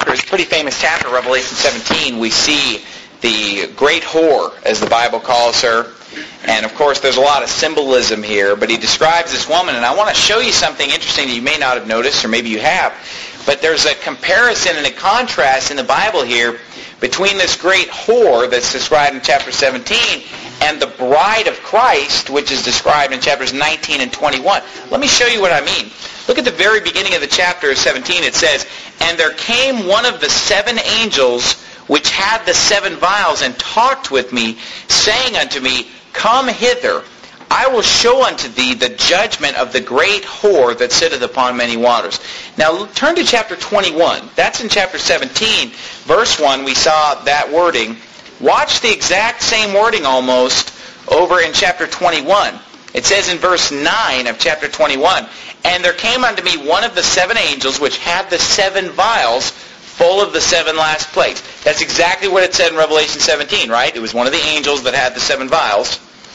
chapter is a pretty famous chapter, Revelation 17. We see the great whore, as the Bible calls her. And of course, there's a lot of symbolism here, but he describes this woman, and I want to show you something interesting that you may not have noticed, or maybe you have. But there's a comparison and a contrast in the Bible here between this great whore that's described in chapter 17 and the bride of Christ, which is described in chapters 19 and 21. Let me show you what I mean. Look at the very beginning of the chapter 17. It says, "And there came one of the 7 angels which had the 7 vials, and talked with me, saying unto me, Come hither, I will show unto thee the judgment of the great whore that sitteth upon many waters." Now turn to chapter 21. That's in chapter 17. Verse 1, we saw that wording. Watch the exact same wording almost over in chapter 21. It says in verse 9 of chapter 21, "And there came unto me one of the 7 angels which had the 7 vials full of the 7 last plagues." That's exactly what it said in Revelation 17, right? It was one of the angels that had the 7 vials.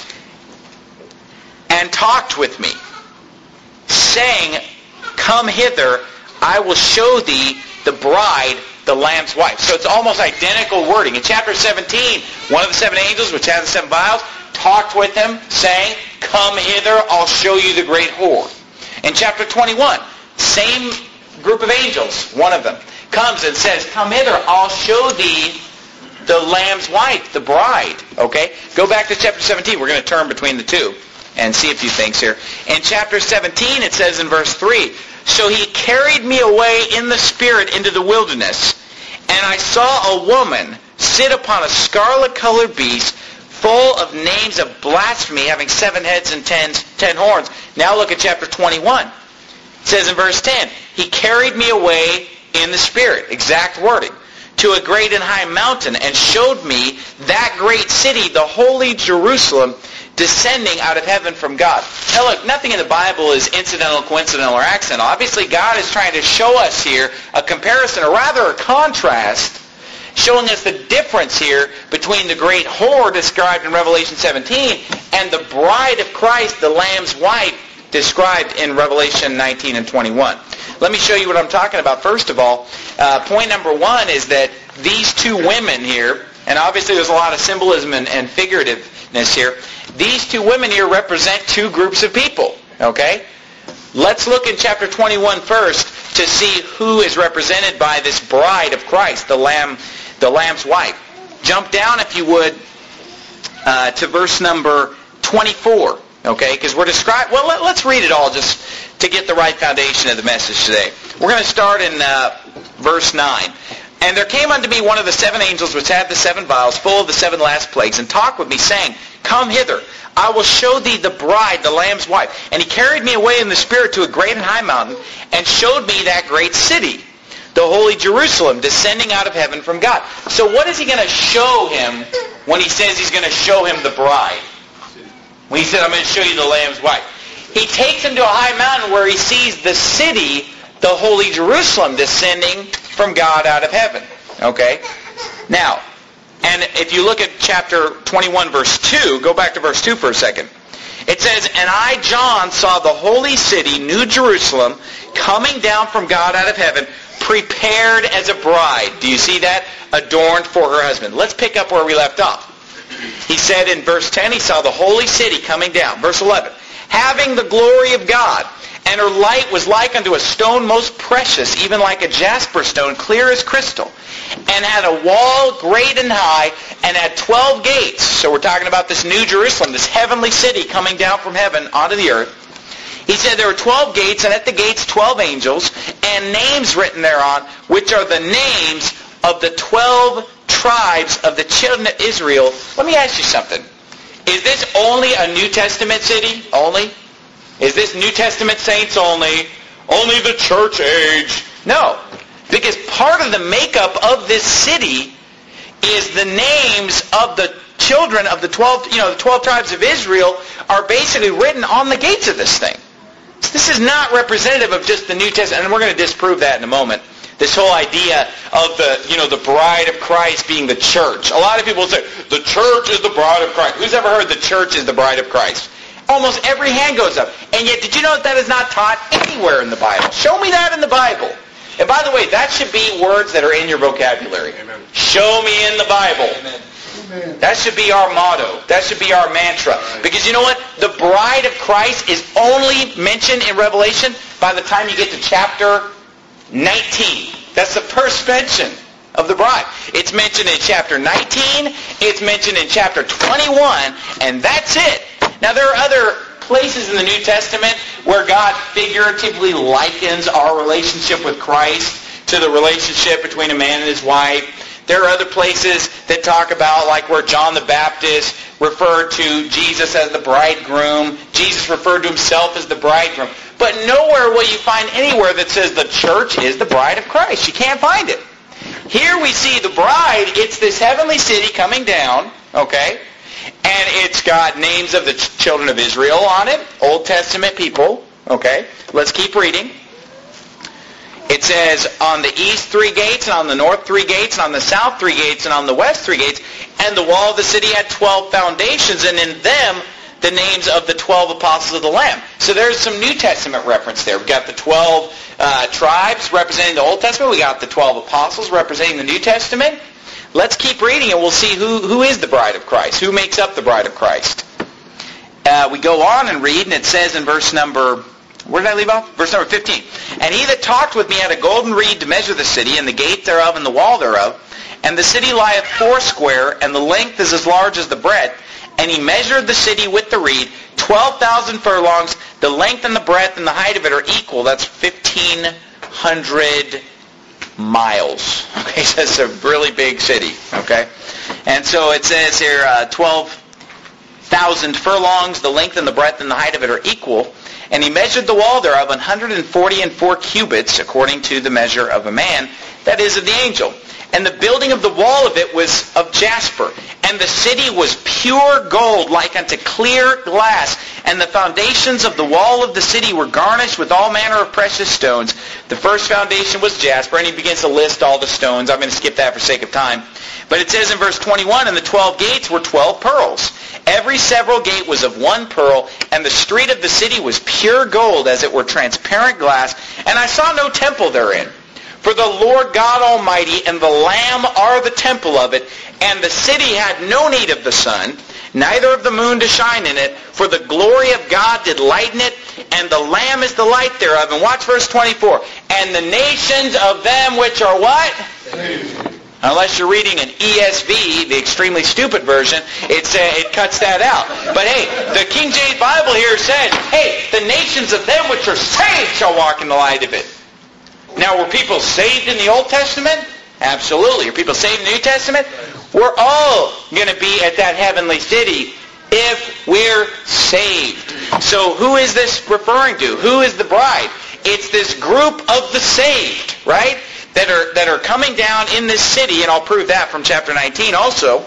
"And talked with me, saying, Come hither, I will show thee the bride, the Lamb's wife." So it's almost identical wording. In chapter 17, one of the 7 angels which had the 7 vials talked with him, saying, "Come hither, I'll show you the great whore." In chapter 21, same group of angels, one of them, comes and says, "Come hither, I'll show thee the Lamb's wife, the bride." Okay? Go back to chapter 17. We're going to turn between the two and see a few things here. In chapter 17, it says in verse 3, "So he carried me away in the Spirit into the wilderness, and I saw a woman sit upon a scarlet-colored beast, full of names of blasphemy, having 7 heads and 10 horns." Now look at chapter 21. It says in verse 10, "He carried me away in the Spirit," exact wording, "to a great and high mountain, and showed me that great city, the holy Jerusalem, descending out of heaven from God." Now look, nothing in the Bible is incidental, coincidental, or accidental. Obviously, God is trying to show us here a comparison, or rather a contrast, showing us the difference here between the great whore described in Revelation 17 and the bride of Christ, the Lamb's wife, described in Revelation 19 and 21. Let me show you what I'm talking about. First of all, point number 1 is that these 2 women here, and obviously there's a lot of symbolism and figurativeness here, these 2 women here represent 2 groups of people. Okay? Let's look in chapter 21 first to see who is represented by this bride of Christ, the Lamb's wife. Jump down, if you would, to verse number 24. Okay? Because we're describing... Well, let's read it all just to get the right foundation of the message today. We're going to start in verse 9. "And there came unto me one of the 7 angels which had the 7 vials full of the 7 last plagues, and talked with me, saying, Come hither, I will show thee the bride, the Lamb's wife. And he carried me away in the Spirit to a great and high mountain, and showed me that great city, the holy Jerusalem, descending out of heaven from God." So what is he going to show him when he says he's going to show him the bride? When he said, "I'm going to show you the Lamb's wife." He takes him to a high mountain where he sees the city, the holy Jerusalem, descending from God out of heaven. Okay? Now, and if you look at chapter 21, verse 2, go back to verse 2 for a second. It says, "And I, John, saw the holy city, New Jerusalem, coming down from God out of heaven, prepared as a bride." Do you see that? "Adorned for her husband." Let's pick up where we left off. He said in verse 10, he saw the holy city coming down. Verse 11, "Having the glory of God, and her light was like unto a stone most precious, even like a jasper stone, clear as crystal, and had a wall great and high, and had 12 gates." So we're talking about this New Jerusalem, this heavenly city coming down from heaven onto the earth. He said there were 12 gates, and at the gates 12 angels, and names written thereon, which are the names of the 12 tribes of the children of Israel. Let me ask you something. Is this only a New Testament city? Only? Is this New Testament saints only? Only the church age? No. Because part of the makeup of this city is the names of the children of the 12 tribes of Israel are basically written on the gates of this thing. So this is not representative of just the New Testament, and we're going to disprove that in a moment. This whole idea of the bride of Christ being the church. A lot of people say, the church is the bride of Christ. Who's ever heard the church is the bride of Christ? Almost every hand goes up. And yet, did you know that is not taught anywhere in the Bible? Show me that in the Bible. And by the way, that should be words that are in your vocabulary. Amen. Show me in the Bible. Amen. That should be our motto. That should be our mantra. Because you know what? The bride of Christ is only mentioned in Revelation by the time you get to chapter 19. That's the first mention of the bride. It's mentioned in chapter 19. It's mentioned in chapter 21. And that's it. Now there are other places in the New Testament where God figuratively likens our relationship with Christ to the relationship between a man and his wife. There are other places that talk about, like where John the Baptist referred to Jesus as the bridegroom. Jesus referred to himself as the bridegroom. But nowhere will you find anywhere that says the church is the bride of Christ. You can't find it. Here we see the bride. It's this heavenly city coming down, okay? And it's got names of the children of Israel on it, Old Testament people, okay? Let's keep reading. It says, on the east 3 gates, and on the north 3 gates, and on the south 3 gates, and on the west 3 gates. And the wall of the city had 12 foundations, and in them the names of the 12 apostles of the Lamb. So there's some New Testament reference there. We've got the 12 tribes representing the Old Testament. We got the 12 apostles representing the New Testament. Let's keep reading, and we'll see who is the bride of Christ. Who makes up the bride of Christ? We go on and read, and it says in verse number... Where did I leave off? Verse number 15. And he that talked with me had a golden reed to measure the city, and the gate thereof, and the wall thereof. And the city lieth 4 and the length is as large as the breadth. And he measured the city with the reed, 12,000 furlongs. The length and the breadth and the height of it are equal. That's 1,500 miles. Okay, so it's a really big city. Okay, and so it says here 12,000 furlongs. The length and the breadth and the height of it are equal. And he measured the wall thereof 144 cubits, according to the measure of a man, that is of the angel. And the building of the wall of it was of jasper. And the city was pure gold, like unto clear glass. And the foundations of the wall of the city were garnished with all manner of precious stones. The first foundation was jasper, and he begins to list all the stones. I'm going to skip that for sake of time. But it says in verse 21, and the 12 gates were 12 pearls. Every several gate was of 1 pearl, and the street of the city was pure gold, as it were transparent glass. And I saw no temple therein. For the Lord God Almighty and the Lamb are the temple of it, and the city had no need of the sun, neither of the moon to shine in it, for the glory of God did lighten it, and the Lamb is the light thereof. And watch verse 24. And the nations of them which are what? Saved. Unless you're reading an ESV, the extremely stupid version, it cuts that out. But hey, the King James Bible here says, hey, the nations of them which are saved shall walk in the light of it. Now, were people saved in the Old Testament? Absolutely. Are people saved in the New Testament? We're all going to be at that heavenly city if we're saved. So who is this referring to? Who is the bride? It's this group of the saved, right? That are coming down in this city, and I'll prove that from chapter 19 also.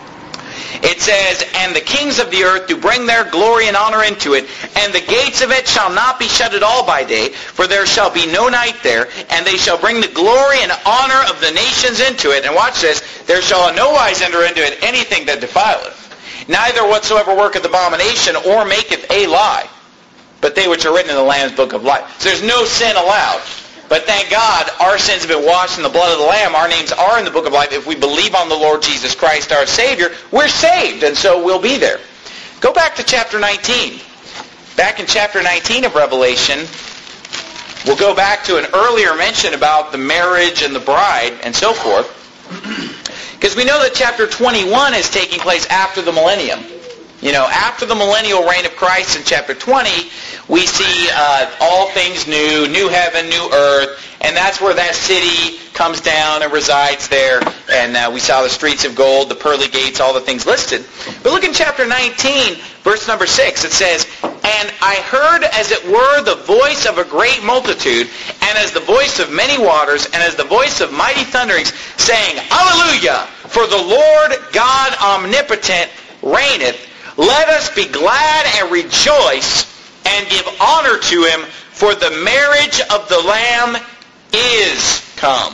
It says, and the kings of the earth do bring their glory and honor into it, and the gates of it shall not be shut at all by day, for there shall be no night there, and they shall bring the glory and honor of the nations into it. And watch this, there shall in no wise enter into it anything that defileth, neither whatsoever worketh abomination or maketh a lie, but they which are written in the Lamb's book of life. So there's no sin allowed. But thank God, our sins have been washed in the blood of the Lamb. Our names are in the book of life. If we believe on the Lord Jesus Christ, our Savior, we're saved, and so we'll be there. Go back to chapter 19. Back in chapter 19 of Revelation, we'll go back to an earlier mention about the marriage and the bride and so forth. Because we know that chapter 21 is taking place after the millennium. You know, after the millennial reign of Christ in chapter 20, we see all things new, new heaven, new earth, and that's where that city comes down and resides there. And we saw the streets of gold, the pearly gates, all the things listed. But look in chapter 19, verse number 6. It says, and I heard as it were the voice of a great multitude, and as the voice of many waters, and as the voice of mighty thunderings, saying, Hallelujah! For the Lord God omnipotent reigneth. Let us be glad and rejoice and give honor to him, for the marriage of the Lamb is come.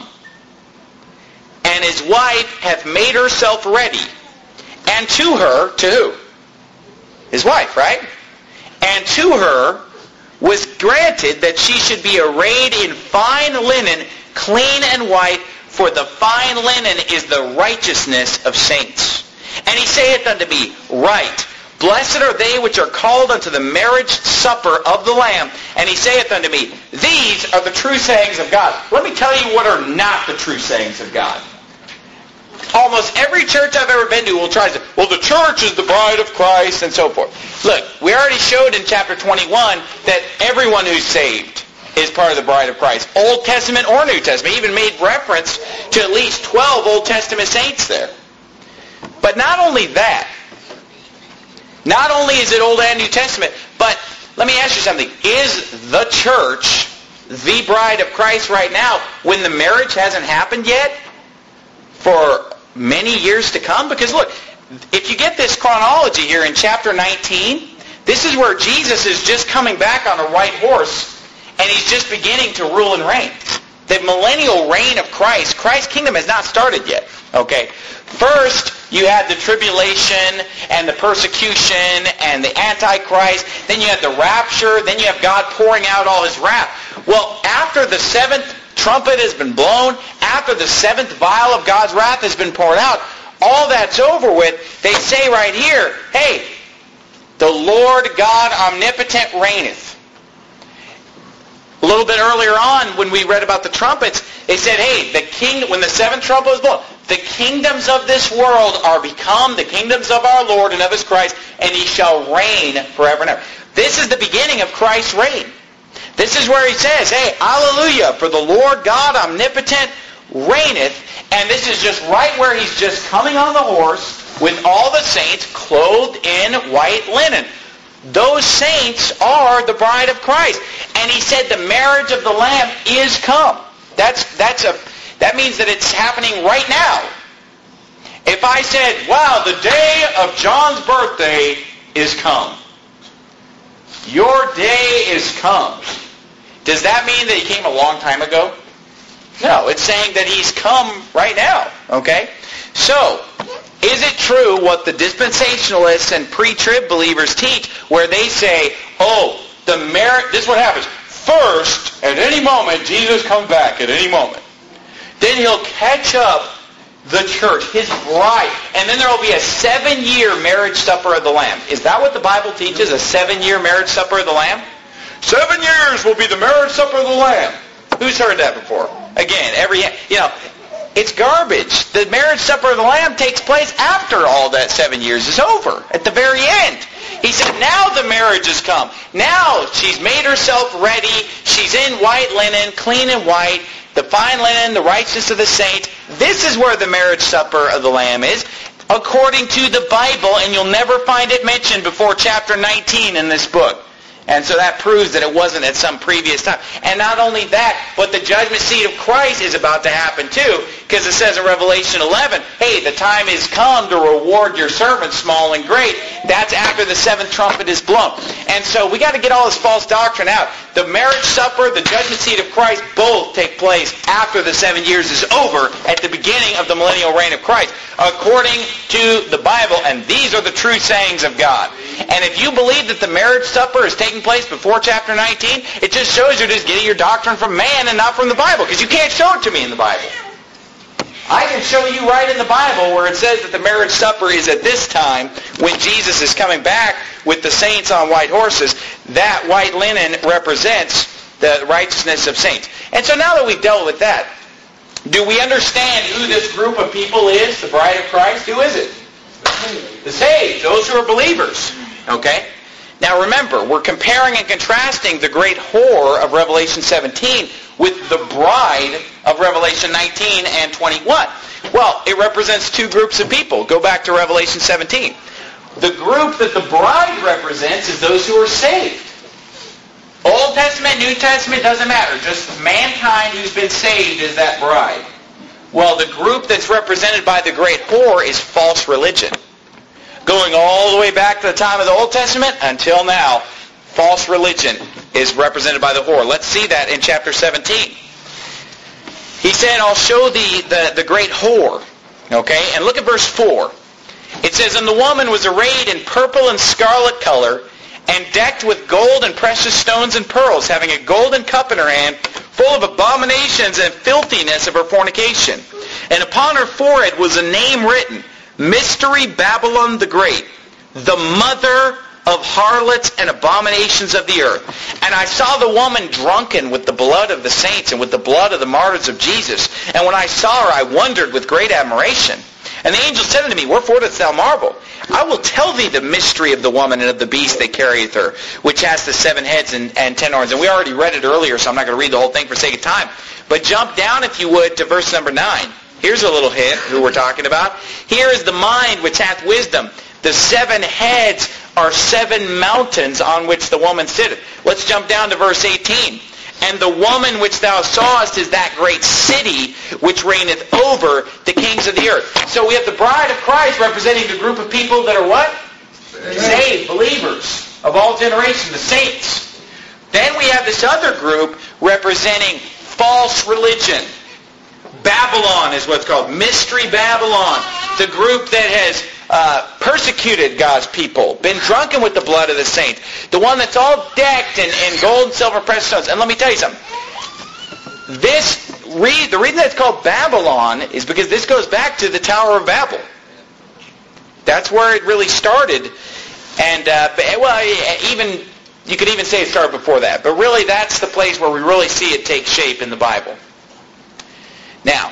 And his wife hath made herself ready. And to her, to who? His wife, right? And to her was granted that she should be arrayed in fine linen, clean and white, for the fine linen is the righteousness of saints. And he saith unto me, Write, Blessed are they which are called unto the marriage supper of the Lamb. And he saith unto me, These are the true sayings of God. Let me tell you what are not the true sayings of God. Almost every church I've ever been to will try to say, well, the church is the bride of Christ, and so forth. Look, we already showed in chapter 21 that everyone who's saved is part of the bride of Christ. Old Testament or New Testament. Even made reference to at least 12 Old Testament saints there. But not only that, not only is it Old and New Testament, but let me ask you something. Is the church the bride of Christ right now when the marriage hasn't happened yet for many years to come? Because look, if you get this chronology here in chapter 19, this is where Jesus is just coming back on a white horse and he's just beginning to rule and reign. The millennial reign of Christ, Christ's kingdom has not started yet. Okay? First, you had the tribulation and the persecution and the Antichrist. Then you had the rapture. Then you have God pouring out all his wrath. Well, after the seventh trumpet has been blown, after the seventh vial of God's wrath has been poured out, all that's over with. They say right here, hey, the Lord God omnipotent reigneth. A little bit earlier on, when we read about the trumpets, they said, hey, when the seventh trumpet was blown, the kingdoms of this world are become the kingdoms of our Lord and of his Christ, and he shall reign forever and ever. This is the beginning of Christ's reign. This is where he says, hey, hallelujah, for the Lord God omnipotent reigneth. And this is just right where he's just coming on the horse with all the saints clothed in white linen. Those saints are the bride of Christ. And he said the marriage of the Lamb is come. That means that it's happening right now. If I said, wow, the day of John's birthday is come. Your day is come. Does that mean that he came a long time ago? No, it's saying that he's come right now. Okay? So, is it true what the dispensationalists and pre-trib believers teach where they say, oh, this is what happens. First, at any moment, Jesus comes back at any moment. Then he'll catch up the church, his bride, and then there will be a 7-year marriage supper of the Lamb. Is that what the Bible teaches, a 7-year marriage supper of the Lamb? 7 years will be the marriage supper of the Lamb. Who's heard that before? Again, it's garbage. The marriage supper of the Lamb takes place after all that 7 years is over, at the very end. He said, now the marriage has come. Now she's made herself ready. She's in white linen, clean and white, the fine linen, the righteousness of the saints. This is where the marriage supper of the Lamb is, according to the Bible, and you'll never find it mentioned before chapter 19 in this book. And so that proves that it wasn't at some previous time. And not only that, but the judgment seat of Christ is about to happen too, because it says in Revelation 11, hey, the time is come to reward your servants, small and great. That's after the seventh trumpet is blown. And so we got to get all this false doctrine out. The marriage supper, the judgment seat of Christ, both take place after the 7 years is over, at the beginning of the millennial reign of Christ, according to the Bible. And these are the true sayings of God. And if you believe that the marriage supper is taking place before chapter 19, it just shows you're just getting your doctrine from man and not from the Bible, because you can't show it to me in the Bible. I can show you right in the Bible where it says that the marriage supper is at this time when Jesus is coming back with the saints on white horses. That white linen represents the righteousness of saints. And so now that we've dealt with that, do we understand who this group of people is, the bride of Christ? Who is it? The saved, those who are believers. Okay? Now remember, we're comparing and contrasting the great whore of Revelation 17 with the bride of Revelation 19 and 21. Well, it represents two groups of people. Go back to Revelation 17. The group that the bride represents is those who are saved. Old Testament, New Testament, doesn't matter. Just mankind who's been saved is that bride. Well, the group that's represented by the great whore is false religion. Going all the way back to the time of the Old Testament until now, false religion is represented by the whore. Let's see that in chapter 17. He said, I'll show thee the great whore. Okay? And look at verse 4. It says, and the woman was arrayed in purple and scarlet color, and decked with gold and precious stones and pearls, having a golden cup in her hand, full of abominations and filthiness of her fornication. And upon her forehead was a name written, Mystery Babylon the Great, the mother of harlots and abominations of the earth. And I saw the woman drunken with the blood of the saints and with the blood of the martyrs of Jesus. And when I saw her, I wondered with great admiration. And the angel said unto me, Wherefore dost thou marvel? I will tell thee the mystery of the woman and of the beast that carrieth her, which has the 7 heads and 10 horns. And we already read it earlier, so I'm not going to read the whole thing for sake of time. But jump down, if you would, to verse number 9. Here's a little hint who we're talking about. Here is the mind which hath wisdom. The 7 heads are 7 mountains on which the woman sitteth. Let's jump down to verse 18. And the woman which thou sawest is that great city which reigneth over the kings of the earth. So we have the bride of Christ representing the group of people that are what? Saved, believers of all generations, the saints. Then we have this other group representing false religion. Babylon is what's called Mystery Babylon. The group that has persecuted God's people, been drunken with the blood of the saints, the one that's all decked in gold and silver precious stones. And let me tell you something. The reason that's called Babylon is because this goes back to the Tower of Babel. That's where it really started. And even you could even say it started before that. But really, that's the place where we really see it take shape in the Bible. Now,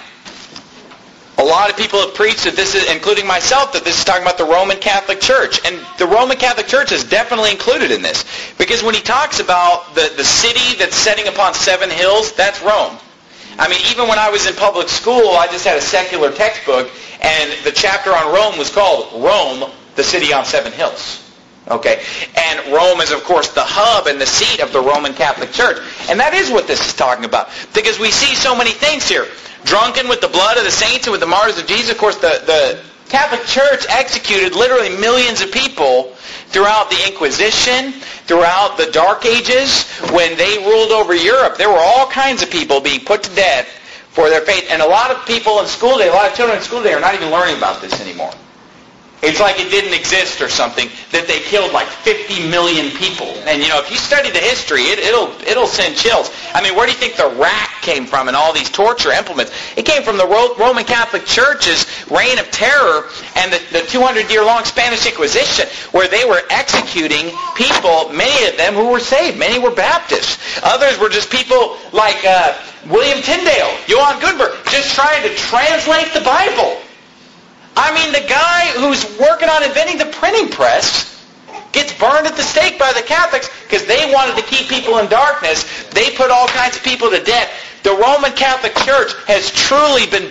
a lot of people have preached that this is, including myself, that this is talking about the Roman Catholic Church. And the Roman Catholic Church is definitely included in this. Because when he talks about the city that's setting upon 7 hills, that's Rome. I mean, even when I was in public school, I just had a secular textbook, and the chapter on Rome was called Rome, the City on 7 Hills. Okay? And Rome is, of course, the hub and the seat of the Roman Catholic Church. And that is what this is talking about. Because we see so many things here. Drunken with the blood of the saints and with the martyrs of Jesus. Of course, the Catholic Church executed literally millions of people throughout the Inquisition, throughout the Dark Ages. When they ruled over Europe, there were all kinds of people being put to death for their faith. And a lot of people in school today, a lot of children in school today are not even learning about this anymore. It's like it didn't exist or something, that they killed like 50 million people. And you know, if you study the history, it'll send chills. I mean, where do you think the rack came from and all these torture implements? It came from the Roman Catholic Church's reign of terror and the 200-year-long Spanish Inquisition, where they were executing people, many of them who were saved. Many were Baptists. Others were just people like William Tyndale, Johann Gutenberg, just trying to translate the Bible. I mean, the guy who's working on inventing the printing press gets burned at the stake by the Catholics because they wanted to keep people in darkness. They put all kinds of people to death. The Roman Catholic Church has truly been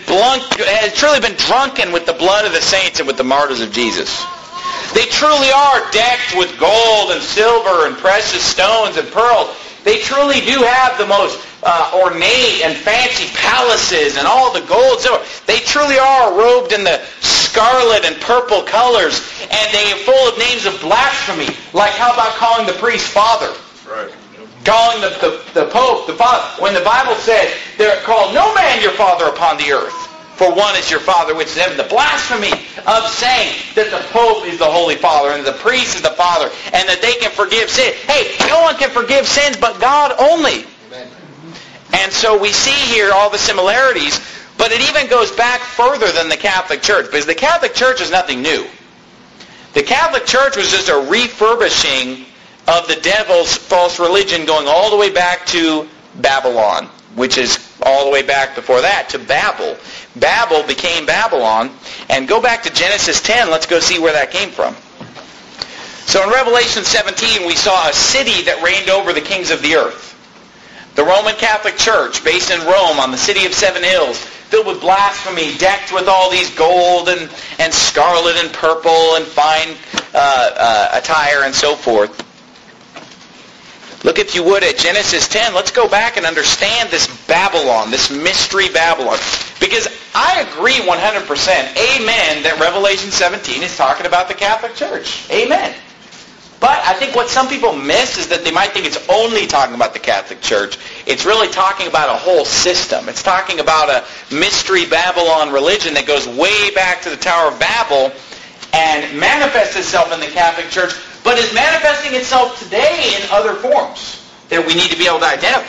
drunken with the blood of the saints and with the martyrs of Jesus. They truly are decked with gold and silver and precious stones and pearls. They truly do have the most ornate and fancy palaces and all the gold, silver. They truly are robed in the scarlet and purple colors, and they are full of names of blasphemy. Like, how about calling the priest father? Right. Calling the Pope the father. When the Bible says they're called no man your father upon the earth, for one is your Father which is in heaven. The blasphemy of saying that the Pope is the Holy Father and the priest is the Father and that they can forgive sin. Hey, no one can forgive sins but God only. Amen. And so we see here all the similarities, but it even goes back further than the Catholic Church, because the Catholic Church is nothing new. The Catholic Church was just a refurbishing of the devil's false religion, going all the way back to Babylon, which is all the way back before that to Babel. Babel became Babylon. And go back to Genesis 10. Let's go see where that came from. So in Revelation 17, we saw a city that reigned over the kings of the earth. The Roman Catholic Church, based in Rome on the city of 7 hills, filled with blasphemy, decked with all these gold and scarlet and purple and fine attire and so forth. Look, if you would, at Genesis 10. Let's go back and understand this Babylon, this mystery Babylon. Because I agree 100%, amen, that Revelation 17 is talking about the Catholic Church. Amen. But I think what some people miss is that they might think it's only talking about the Catholic Church. It's really talking about a whole system. It's talking about a mystery Babylon religion that goes way back to the Tower of Babel and manifests itself in the Catholic Church, but is manifesting itself today in other forms that we need to be able to identify.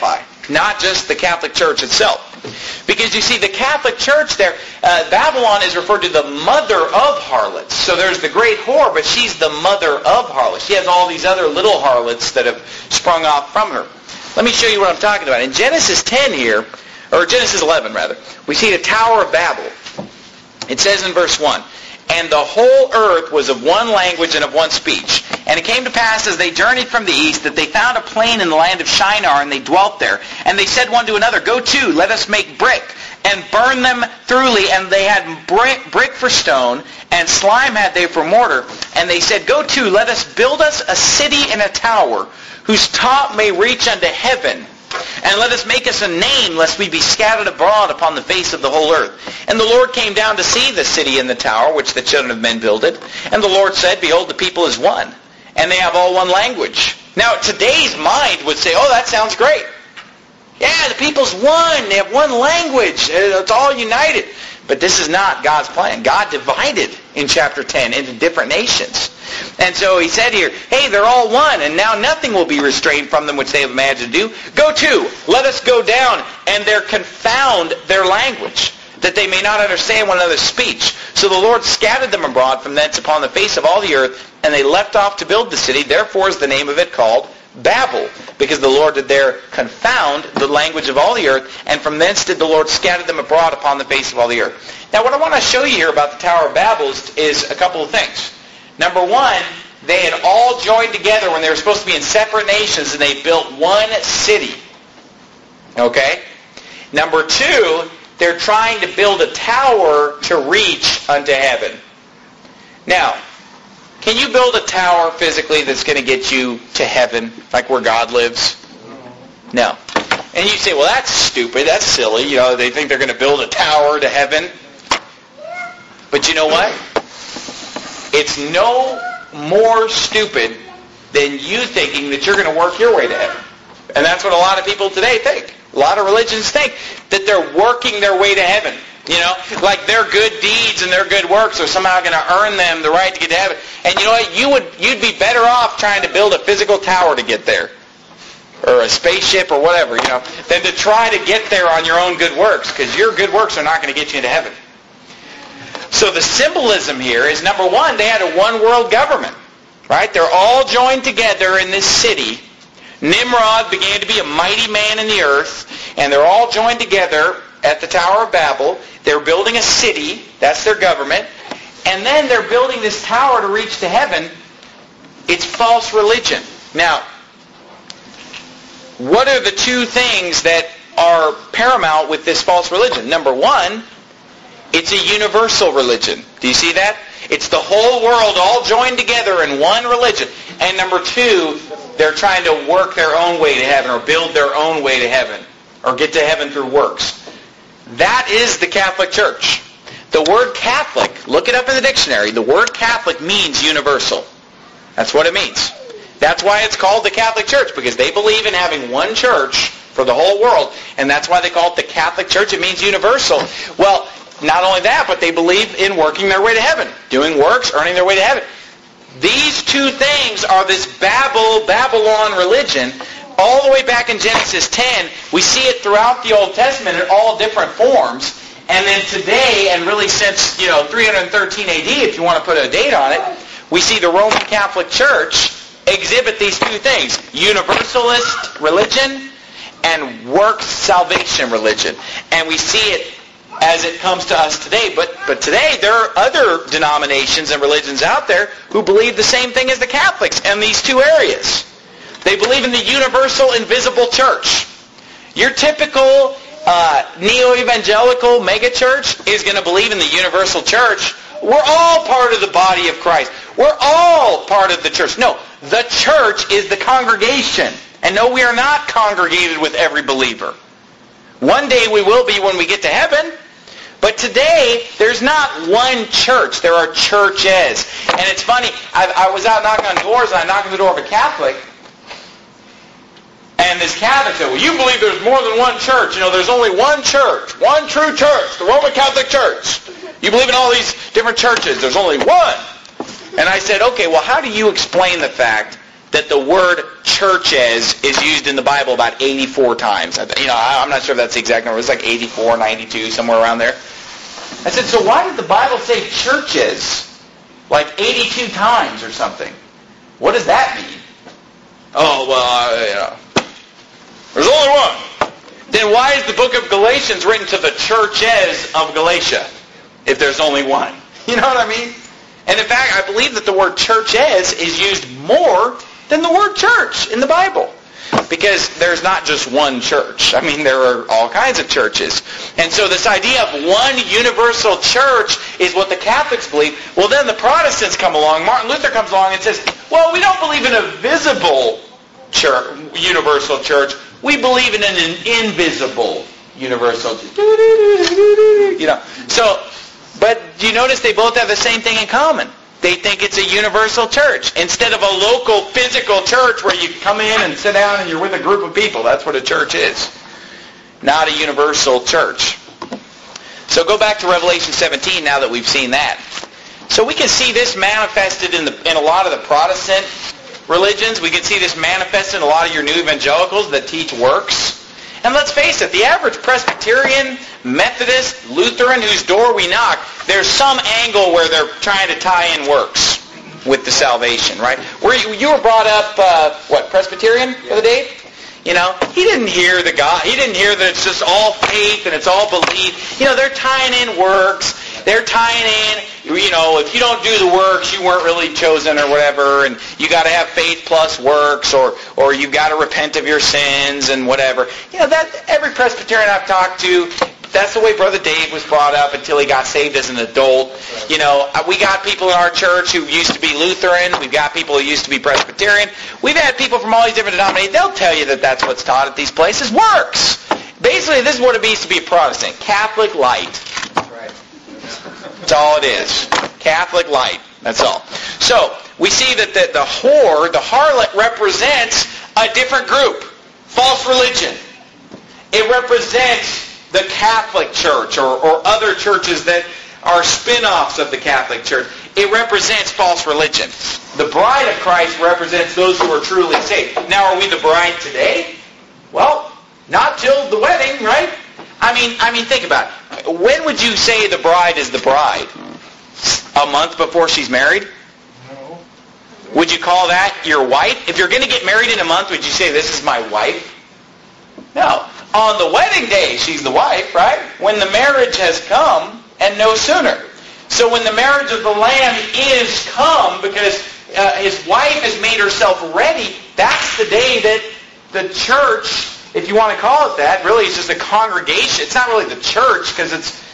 not just the Catholic Church itself. Because you see, the Catholic Church there, Babylon is referred to the mother of harlots. So there's the great whore, but she's the mother of harlots. She has all these other little harlots that have sprung off from her. Let me show you what I'm talking about. In Genesis 10 here, or Genesis 11 rather, we see the Tower of Babel. It says in verse 1, "And the whole earth was of one language and of one speech. And it came to pass as they journeyed from the east that they found a plain in the land of Shinar, and they dwelt there. And they said one to another, Go to, let us make brick, and burn them thoroughly. And they had brick for stone, and slime had they for mortar. And they said, Go to, let us build us a city and a tower, whose top may reach unto heaven. And let us make us a name, lest we be scattered abroad upon the face of the whole earth. And the Lord came down to see the city and the tower, which the children of men builded. And the Lord said, Behold, the people is one, and they have all one language." Now, today's mind would say, "Oh, that sounds great. Yeah, the people's one. They have one language. It's all united." But this is not God's plan. God divided in chapter 10 into different nations. And so he said here, hey, they're all one, and now nothing will be restrained from them which they have imagined to do. Go to, let us go down, and there confound their language, that they may not understand one another's speech. So the Lord scattered them abroad from thence upon the face of all the earth, and they left off to build the city. Therefore is the name of it called Babel, because the Lord did there confound the language of all the earth, and from thence did the Lord scatter them abroad upon the face of all the earth. Now what I want to show you here about the Tower of Babel is a couple of things. Number one, they had all joined together when they were supposed to be in separate nations, and they built one city. Okay? Number two, they're trying to build a tower to reach unto heaven. Now, can you build a tower physically that's going to get you to heaven, like where God lives? No. And you say, well, that's stupid, that's silly. You know, they think they're going to build a tower to heaven. But you know what? It's no more stupid than you thinking that you're going to work your way to heaven. And that's what a lot of people today think. A lot of religions think that they're working their way to heaven. You know, like their good deeds and their good works are somehow going to earn them the right to get to heaven. And you know what? You'd be better off trying to build a physical tower to get there, or a spaceship or whatever, you know, than to try to get there on your own good works, because your good works are not going to get you into heaven. So the symbolism here is, number one, they had a one-world government, right? They're all joined together in this city. Nimrod began to be a mighty man in the earth, and they're all joined together at the Tower of Babel. They're building a city. That's their government. And then they're building this tower to reach to heaven. It's false religion. Now, what are the two things that are paramount with this false religion? Number one, it's a universal religion. Do you see that? It's the whole world all joined together in one religion. And number two, they're trying to work their own way to heaven, or build their own way to heaven, or get to heaven through works. That is the Catholic Church. The word Catholic, look it up in the dictionary. The word Catholic means universal. That's what it means. That's why it's called the Catholic Church, because they believe in having one church for the whole world, and that's why they call it the Catholic Church. It means universal. Well, not only that, but they believe in working their way to heaven, doing works, earning their way to heaven. These two things are this Babylon religion. All the way back in Genesis 10, we see it throughout the Old Testament in all different forms. And then today, and really since 313 AD, if you want to put a date on it, we see the Roman Catholic Church exhibit these two things: universalist religion and works salvation religion. And we see it as it comes to us today. But today, there are other denominations and religions out there who believe the same thing as the Catholics in these two areas. They believe in the universal, invisible church. Your typical neo-evangelical megachurch is going to believe in the universal church. We're all part of the body of Christ. We're all part of the church. No, the church is the congregation. And no, we are not congregated with every believer. One day we will be when we get to heaven. But today, there's not one church. There are churches. And it's funny, I was out knocking on doors, and I knocked on the door of a Catholic. And this Catholic said, well, you believe there's more than one church. You know, there's only one church, one true church, the Roman Catholic Church. You believe in all these different churches. There's only one. And I said, okay, well, how do you explain the fact that the word churches is used in the Bible about 84 times. I'm not sure if that's the exact number. It's like 84, 92, somewhere around there. I said, so why did the Bible say churches like 82 times or something? What does that mean? Oh, well, there's only one. Then why is the book of Galatians written to the churches of Galatia if there's only one? You know what I mean? And in fact, I believe that the word churches is used more than the word church in the Bible. Because there's not just one church. I mean, there are all kinds of churches. And so this idea of one universal church is what the Catholics believe. Well, then the Protestants come along. Martin Luther comes along and says, well, we don't believe in a visible church, universal church. We believe in an invisible universal church. But do you notice they both have the same thing in common? They think it's a universal church instead of a local physical church where you come in and sit down and you're with a group of people. That's what a church is. Not a universal church. So go back to Revelation 17 now that we've seen that. So we can see this manifested in a lot of the Protestant religions. We can see this manifested in a lot of your new evangelicals that teach works. And let's face it, the average Presbyterian, Methodist, Lutheran whose door we knock, there's some angle where they're trying to tie in works with the salvation, right? You were brought up, Presbyterian, Brother Dave? He didn't hear the God. He didn't hear that it's just all faith and it's all belief. They're tying in works. They're tying in, if you don't do the works, you weren't really chosen or whatever, and you got to have faith plus works, or you've got to repent of your sins and whatever. That every Presbyterian I've talked to, that's the way Brother Dave was brought up until he got saved as an adult. We got people in our church who used to be Lutheran. We've got people who used to be Presbyterian. We've had people from all these different denominations. They'll tell you that that's what's taught at these places. Works. Basically, this is what it means to be a Protestant. Catholic light. That's all it is. Catholic light. That's all. So, we see that the harlot, represents a different group. False religion. It represents the Catholic Church or other churches that are spin-offs of the Catholic Church. It represents false religion. The bride of Christ represents those who are truly saved. Now, are we the bride today? Well, not till the wedding, right? I mean, think about it. When would you say the bride is the bride? A month before she's married? No. Would you call that your wife? If you're going to get married in a month, would you say, this is my wife? No. On the wedding day, she's the wife, right? When the marriage has come, and no sooner. So when the marriage of the Lamb is come, because his wife has made herself ready, that's the day that the church, if you want to call it that, really it's just a congregation. It's not really the church, because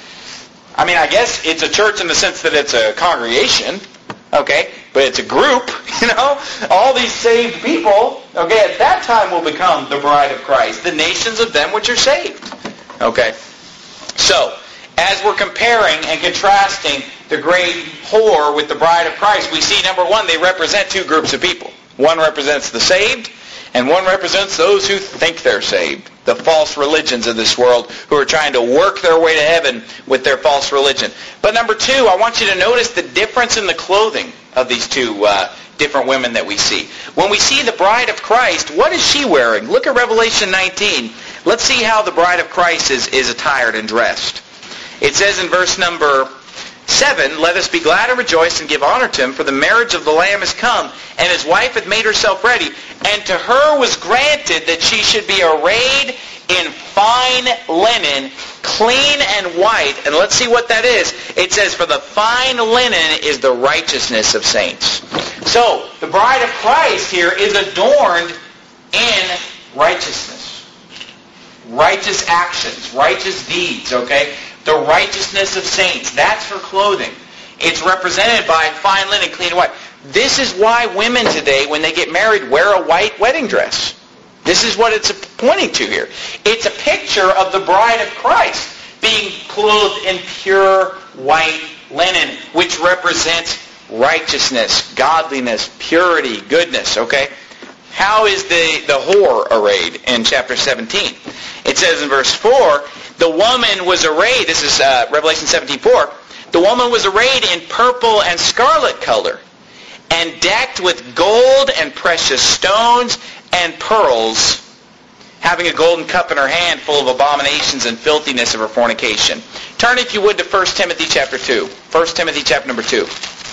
I guess it's a church in the sense that it's a congregation, okay? But it's a group, all these saved people, okay, at that time will become the bride of Christ, the nations of them which are saved, okay? So, as we're comparing and contrasting the great whore with the bride of Christ, we see, number one, they represent two groups of people. One represents the saved, and one represents those who think they're saved, the false religions of this world who are trying to work their way to heaven with their false religion. But number two, I want you to notice the difference in the clothing of these two different women that we see. When we see the bride of Christ, what is she wearing? Look at Revelation 19. Let's see how the bride of Christ is attired and dressed. It says in verse number 7, let us be glad and rejoice and give honor to him, for the marriage of the Lamb is come, and his wife hath made herself ready. And to her was granted that she should be arrayed in fine linen, clean and white. And let's see what that is. It says, for the fine linen is the righteousness of saints. So, the bride of Christ here is adorned in righteousness. Righteous actions, righteous deeds, okay? The righteousness of saints. That's her clothing. It's represented by fine linen, clean and white. This is why women today, when they get married, wear a white wedding dress. This is what it's pointing to here. It's a picture of the bride of Christ being clothed in pure white linen, which represents righteousness, godliness, purity, goodness, okay? How is the whore arrayed in chapter 17? It says in verse 4, the woman was arrayed, this is Revelation 17:4, the woman was arrayed in purple and scarlet color, and decked with gold and precious stones and pearls, having a golden cup in her hand full of abominations and filthiness of her fornication. Turn, if you would, to 1 Timothy chapter 2. 1 Timothy chapter number 2.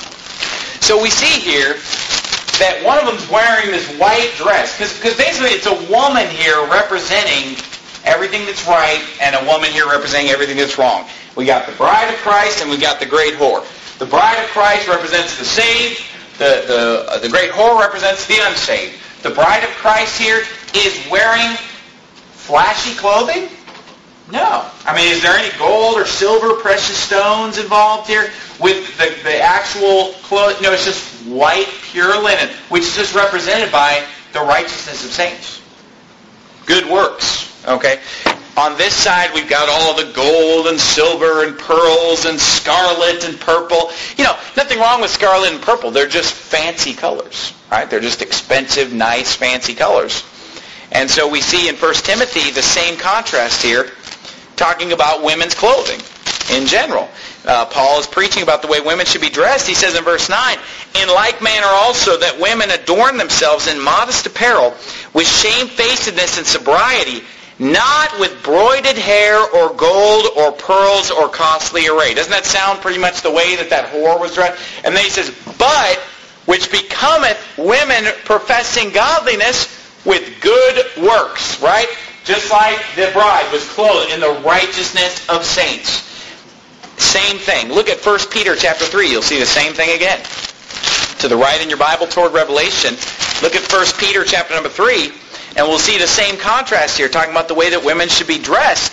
So we see here that one of them's wearing this white dress. Because basically it's a woman here representing everything that's right and a woman here representing everything that's wrong. We got the bride of Christ and we got the great whore. The bride of Christ represents the saved. The great whore represents the unsaved. The bride of Christ here is wearing flashy clothing? No. I mean, is there any gold or silver, precious stones involved here with the actual clothes? No, it's just white, pure linen, which is just represented by the righteousness of saints. Good works. Okay? On this side, we've got all the gold and silver and pearls and scarlet and purple. You know, nothing wrong with scarlet and purple. They're just fancy colors, right? They're just expensive, nice, fancy colors. And so we see in 1 Timothy the same contrast here, talking about women's clothing in general. Paul is preaching about the way women should be dressed. He says in verse 9, in like manner also that women adorn themselves in modest apparel with shamefacedness and sobriety, not with broided hair or gold or pearls or costly array. Doesn't that sound pretty much the way that whore was dressed? And then he says, but which becometh women professing godliness with good works, right? Just like the bride was clothed in the righteousness of saints. Same thing. Look at 1 Peter chapter 3. You'll see the same thing again. To the right in your Bible toward Revelation, look at 1 Peter chapter number 3. And we'll see the same contrast here, talking about the way that women should be dressed.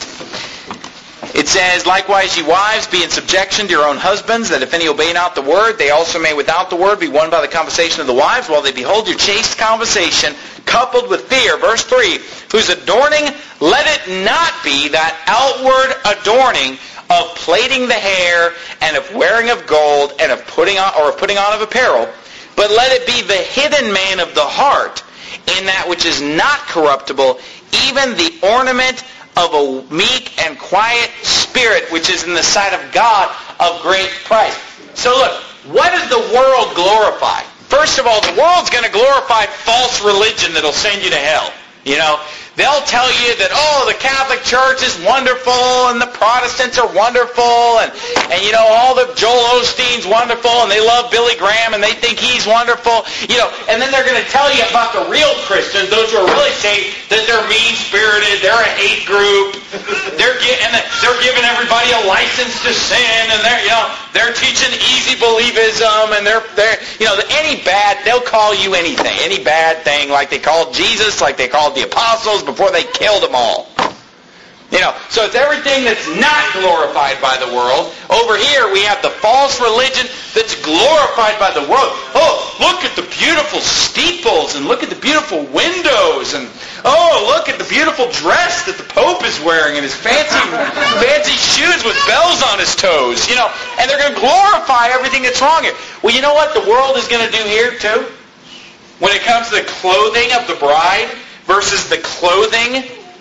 It says, likewise, ye wives, be in subjection to your own husbands, that if any obey not the word, they also may without the word be won by the conversation of the wives, while they behold your chaste conversation, coupled with fear. Verse 3, whose adorning, let it not be that outward adorning of plaiting the hair, and of wearing of gold, and of putting on of apparel, but let it be the hidden man of the heart, in that which is not corruptible, even the ornament of a meek and quiet spirit, which is in the sight of God of great price. So look, what does the world glorify? First of all, the world's going to glorify false religion that'll send you to hell. You know, they'll tell you that, the Catholic Church is wonderful and the Protestants are wonderful and you know, all the Joel Osteen's wonderful and they love Billy Graham and they think he's wonderful. You know, and then they're going to tell you about the real Christians, those who are really saved, that they're mean-spirited, they're a hate group, they're giving everybody a license to sin, and they're teaching easy believism, and they're they'll call you anything, any bad thing, like they called Jesus, like they called the apostles before they killed them all. You know, so it's everything that's not glorified by the world. Over here we have the false religion that's glorified by the world. Oh, look at the beautiful steeples, and look at the beautiful windows, and look at the beautiful dress that the Pope is wearing, and his fancy shoes with bells on his toes. You know, and they're going to glorify everything that's wrong here. Well, you know what the world is going to do here too? When it comes to the clothing of the bride versus the clothing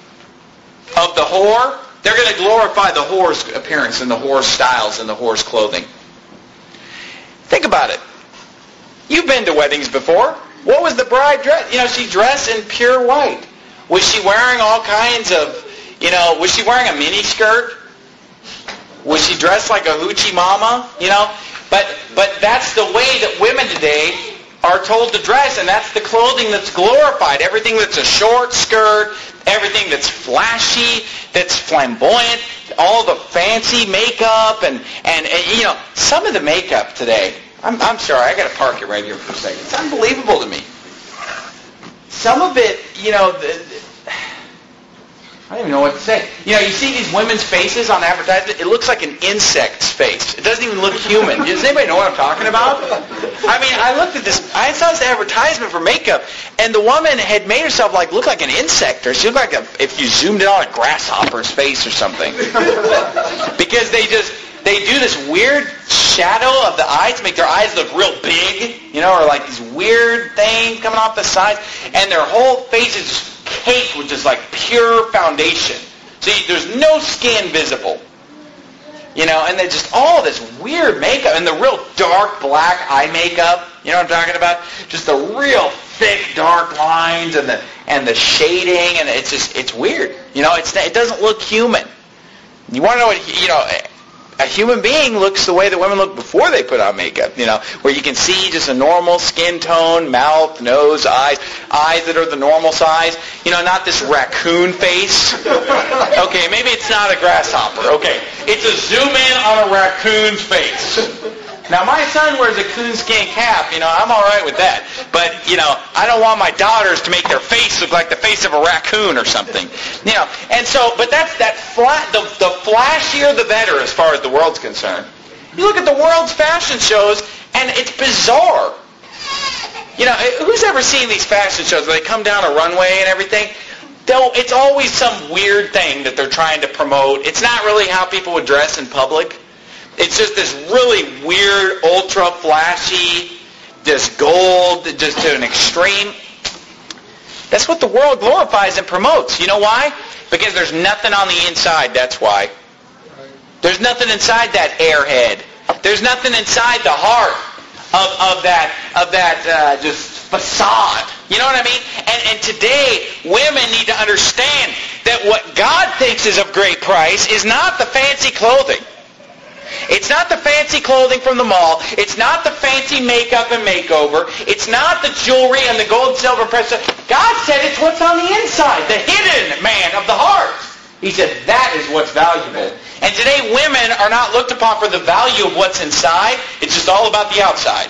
of the whore, they're going to glorify the whore's appearance and the whore's styles and the whore's clothing. Think about it. You've been to weddings before. What was the bride dress? You know, she dressed in pure white. Was she wearing all kinds of, was she wearing a mini skirt? Was she dressed like a hoochie mama? You know, but that's the way that women today are told to dress, and that's the clothing that's glorified. Everything that's a short skirt, everything that's flashy, that's flamboyant, all the fancy makeup, and some of the makeup today. I'm sorry, I got to park it right here for a second. It's unbelievable to me. Some of it, I don't even know what to say. You see these women's faces on advertisement? It looks like an insect's face. It doesn't even look human. Does anybody know what I'm talking about? I mean, I looked at this. I saw this advertisement for makeup, and the woman had made herself look like an insect, or she looked like if you zoomed in on a grasshopper's face or something. Because they do this weird shadow of the eyes to make their eyes look real big, or like this weird thing coming off the sides, and their whole face is just caked with just pure foundation. See, there's no skin visible. And then just all this weird makeup and the real dark black eye makeup. You know what I'm talking about? Just the real thick dark lines and the shading, and it's weird. It doesn't look human. You want to know what a human being looks the way that women look before they put on makeup, where you can see just a normal skin tone, mouth, nose, eyes that are the normal size, not this raccoon face. Okay, maybe it's not a grasshopper. Okay, it's a zoom in on a raccoon's face. Now, my son wears a coonskin cap, I'm all right with that. But, I don't want my daughters to make their face look like the face of a raccoon or something. And so, but that's the flashier the better as far as the world's concerned. You look at the world's fashion shows, and it's bizarre. Who's ever seen these fashion shows where they come down a runway and everything? It's always some weird thing that they're trying to promote. It's not really how people would dress in public. It's just this really weird, ultra flashy, just gold, just to an extreme. That's what the world glorifies and promotes. You know why? Because there's nothing on the inside, that's why. There's nothing inside that airhead. There's nothing inside the heart of that just facade. You know what I mean? And today, women need to understand that what God thinks is of great price is not the fancy clothing. It's not the fancy clothing from the mall. It's not the fancy makeup and makeover. It's not the jewelry and the gold, silver, precious. God said it's what's on the inside, the hidden man of the heart. He said that is what's valuable. And today women are not looked upon for the value of what's inside. It's just all about the outside.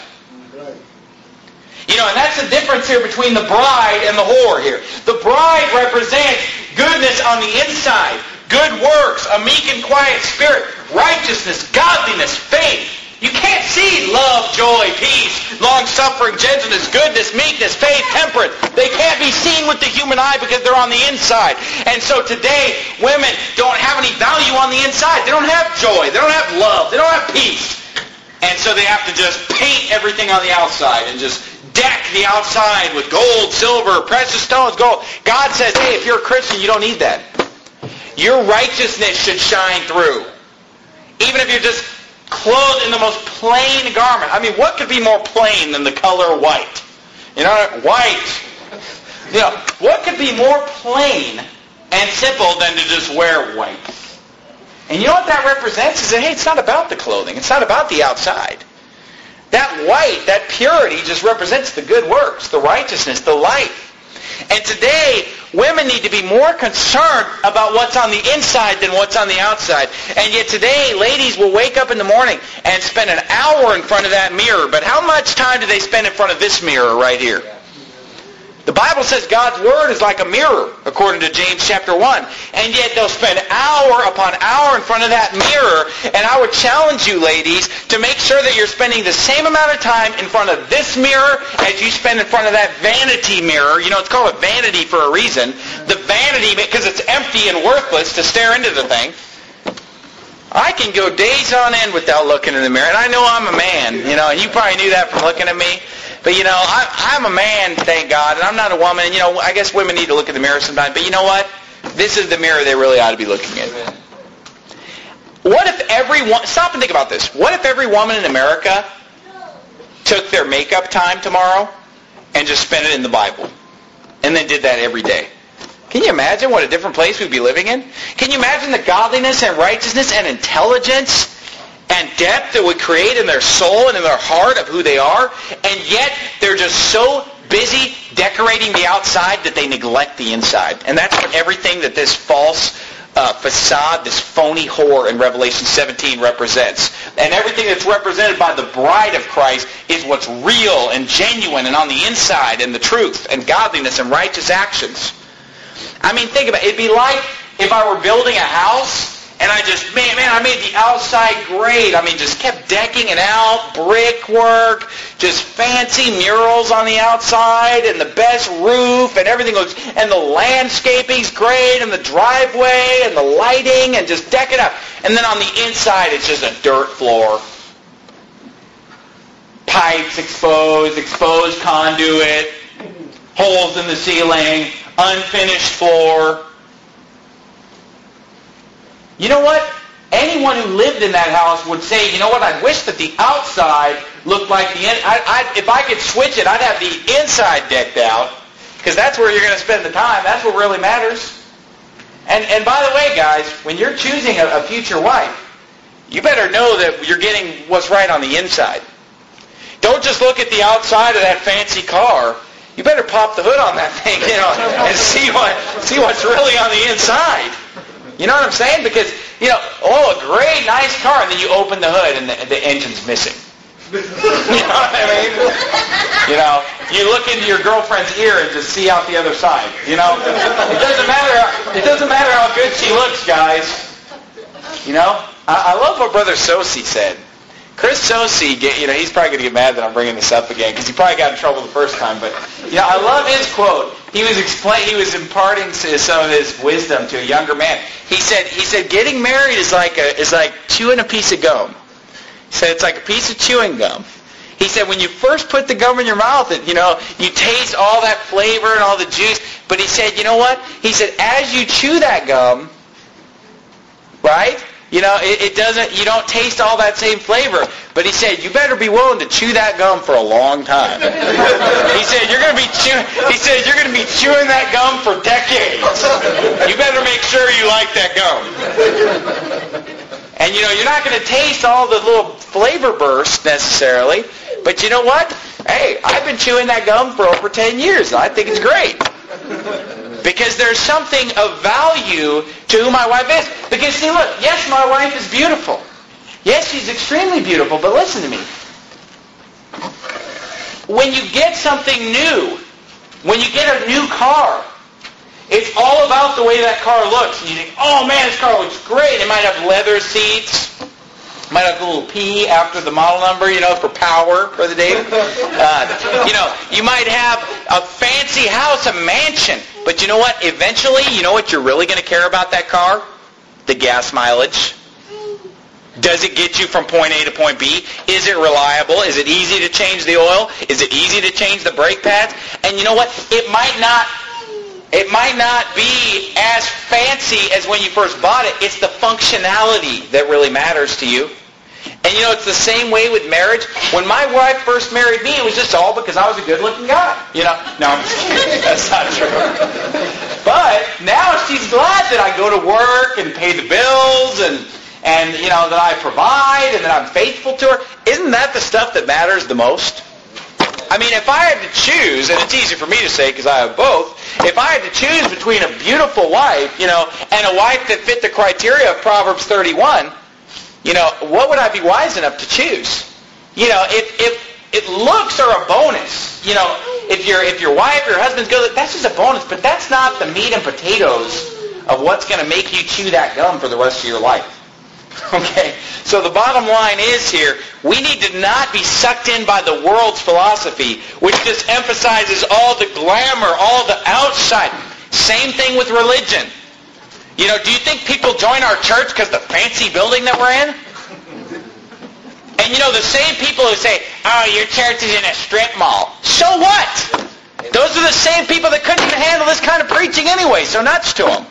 And that's the difference here between the bride and the whore here. The bride represents goodness on the inside. Good works, a meek and quiet spirit, righteousness, godliness, faith. You can't see love, joy, peace, long-suffering, gentleness, goodness, meekness, faith, temperance. They can't be seen with the human eye because they're on the inside. And so today, women don't have any value on the inside. They don't have joy. They don't have love. They don't have peace. And so they have to just paint everything on the outside and just deck the outside with gold, silver, precious stones, gold. God says, hey, if you're a Christian, you don't need that. Your righteousness should shine through. Even if you're just clothed in the most plain garment. I mean, what could be more plain than the color white? White. What could be more plain and simple than to just wear white? And you know what that represents? Is that, hey, it's not about the clothing. It's not about the outside. That white, that purity just represents the good works, the righteousness, the life. And today, women need to be more concerned about what's on the inside than what's on the outside. And yet today, ladies will wake up in the morning and spend an hour in front of that mirror. But how much time do they spend in front of this mirror right here? The Bible says God's Word is like a mirror, according to James chapter 1. And yet they'll spend hour upon hour in front of that mirror. And I would challenge you, ladies, to make sure that you're spending the same amount of time in front of this mirror as you spend in front of that vanity mirror. It's called a vanity for a reason. The vanity, because it's empty and worthless to stare into the thing. I can go days on end without looking in the mirror. And I know I'm a man, and you probably knew that from looking at me. But, I'm a man, thank God, and I'm not a woman. I guess women need to look in the mirror sometimes. But you know what? This is the mirror they really ought to be looking at. What if stop and think about this. What if every woman in America took their makeup time tomorrow and just spent it in the Bible and then did that every day? Can you imagine what a different place we'd be living in? Can you imagine the godliness and righteousness and intelligence and depth that would create in their soul and in their heart of who they are? And yet they're just so busy decorating the outside that they neglect the inside. And that's what everything that this false facade, this phony whore in Revelation 17 represents. And everything that's represented by the bride of Christ is what's real and genuine and on the inside, and the truth and godliness and righteous actions. I mean, think about it. It'd be like if I were building a house and I just, I made the outside great. I mean, just kept decking it out, brickwork, just fancy murals on the outside, and the best roof, and everything looks, and the landscaping's great, and the driveway, and the lighting, and just deck it up. And then on the inside, it's just a dirt floor. Pipes exposed conduit, holes in the ceiling, unfinished floor. You know what? anyone who lived in that house would say, you know what, I wish that the outside looked like the if I could switch it, I'd have the inside decked out, because that's where you're going to spend the time. That's what really matters. And by the way, guys, when you're choosing a future wife, you better know that you're getting what's right on the inside. Don't just look at the outside of that fancy car. You better pop the hood on that thing, and see what's really on the inside. You know what I'm saying? Because, a great, nice car, and then you open the hood and the engine's missing. You know what I mean? You look into your girlfriend's ear and just see out the other side. It doesn't matter how good she looks, guys. I love what Brother Sosi said. Chris Sosi, he's probably going to get mad that I'm bringing this up again because he probably got in trouble the first time. But I love his quote. He was imparting some of his wisdom to a younger man. He said, getting married is like chewing a piece of gum. He said it's like a piece of chewing gum. He said when you first put the gum in your mouth, you taste all that flavor and all the juice. But he said, you know what? He said as you chew that gum, right? It doesn't. You don't taste all that same flavor. But he said you better be willing to chew that gum for a long time. He said you're going to be chewing that gum for decades. You better make sure you like that gum. And you're not going to taste all the little flavor bursts necessarily. But you know what? Hey, I've been chewing that gum for over 10 years. And I think it's great. Because there's something of value to who my wife is. Because see, look, yes, my wife is beautiful. Yes, she's extremely beautiful, but listen to me. When you get something new, when you get a new car, it's all about the way that car looks. And you think, oh man, this car looks great. It might have leather seats. It might have a little P after the model number, for power, Brother Dave. You might have a fancy house, a mansion. But you know what? Eventually, you know what you're really going to care about that car? The gas mileage. Does it get you from point A to point B? Is it reliable? Is it easy to change the oil? Is it easy to change the brake pads? And you know what? It might not be as fancy as when you first bought it. It's the functionality that really matters to you. And it's the same way with marriage. When my wife first married me, it was just all because I was a good-looking guy. No, I'm just kidding. That's not true. But now she's glad that I go to work and pay the bills and that I provide and that I'm faithful to her. Isn't that the stuff that matters the most? I mean, if I had to choose, and it's easy for me to say because I have both, if I had to choose between a beautiful wife, and a wife that fit the criteria of Proverbs 31, what would I be wise enough to choose? If looks are a bonus, if your wife or your husband's good, that's just a bonus, but that's not the meat and potatoes of what's going to make you chew that gum for the rest of your life. Okay? So the bottom line is here, we need to not be sucked in by the world's philosophy, which just emphasizes all the glamour, all the outside. Same thing with religion. Do you think people join our church because the fancy building that we're in? And the same people who say, oh, your church is in a strip mall. So what? Those are the same people that couldn't even handle this kind of preaching anyway, so nuts to them.